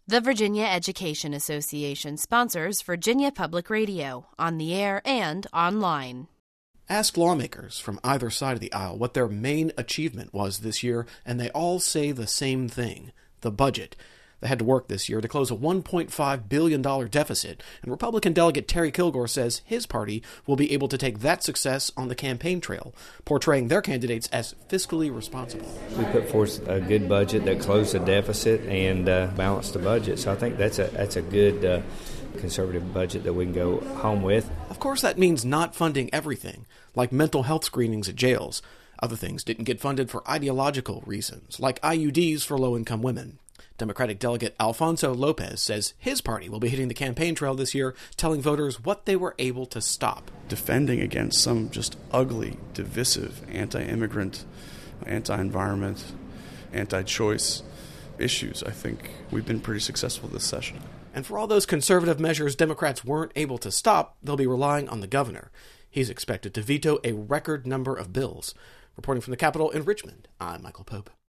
The Virginia Education Association sponsors Virginia Public Radio, on the air and online. Ask lawmakers from either side of the aisle what their main achievement was this year, and they all say the same thing: the budget. They had to work this year to close a $1.5 billion deficit, and Republican Delegate Terry Kilgore says his party will be able to take that success on the campaign trail, portraying their candidates as fiscally responsible. We put forth a good budget that closed the deficit and balanced the budget, so I think that's a good conservative budget that we can go home with. Of course, that means not funding everything, like mental health screenings at jails. Other things didn't get funded for ideological reasons, like IUDs for low-income women. Democratic Delegate Alfonso Lopez says his party will be hitting the campaign trail this year, telling voters what they were able to stop. Defending against some just ugly, divisive, anti-immigrant, anti-environment, anti-choice issues. I think we've been pretty successful this session. And for all those conservative measures Democrats weren't able to stop, they'll be relying on the governor. He's expected to veto a record number of bills. Reporting from the Capitol in Richmond, I'm Michael Pope.